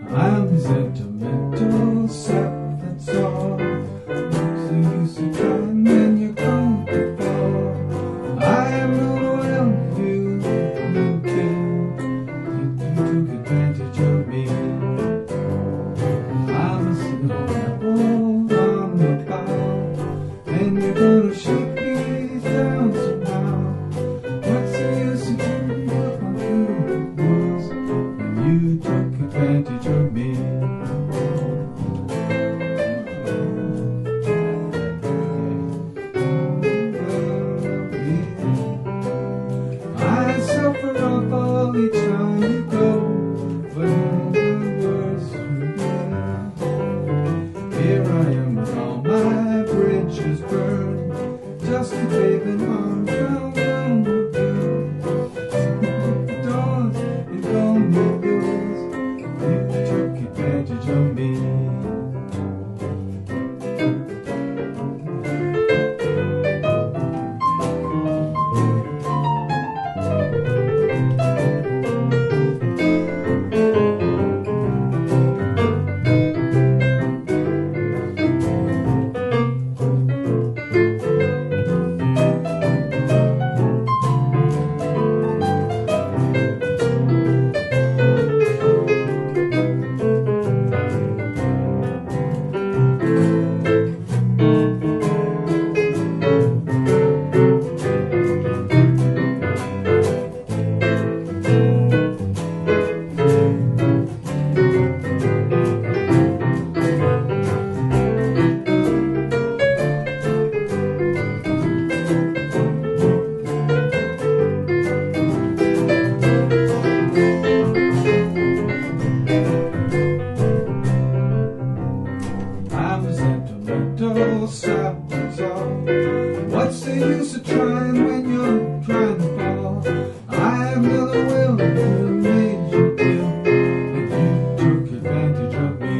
I'm sentimental sap, that's all. What's the use of trying when you're going to fall? I am not well, you killed. You took advantage of me. I'm a snow apple on the bough, and you're gonna shake me down somehow. What's the use of turning up my feelings when you took advantage of me? I suffer up all each time you go, but the worst for me. Here I am with all my bridges burned, just a paving arms round the dawn and gone with yours. You took advantage of me. I'm a sentimental sap, that's all. What's the use of trying when you're trying to fall? I have another will that made you feel that you took advantage of me.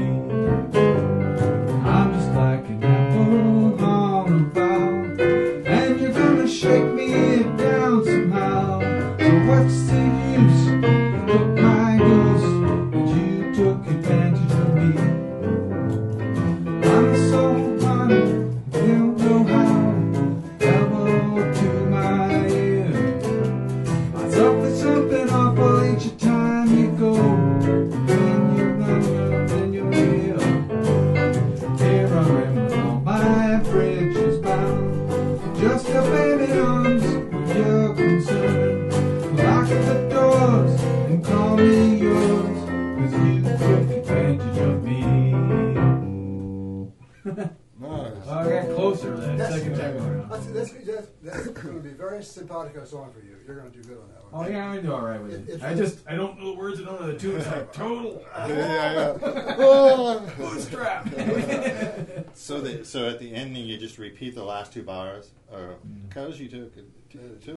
I'm just like an apple on a bough, and you're gonna shake me down somehow. So what's the use of my ghost that you took advantage of me? I'm so funny, you know how. Elbow to my ear. I suffer something awful each time you go. When you're gone, then you're here. Here I am with all my bridges bound. Just a baby arms when you're concerned. Lock the doors and call me yours, 'cause you took advantage of me. Nice. I got closer that second time around. That's going to be a very simpatico song for you. You're going to do good on that Oh one. yeah, I do all right with it. It's I don't know the words. I don't know the tune. It's like total Yeah. Oh. bootstrap. So at the ending, you just repeat the last two bars, or because you took it.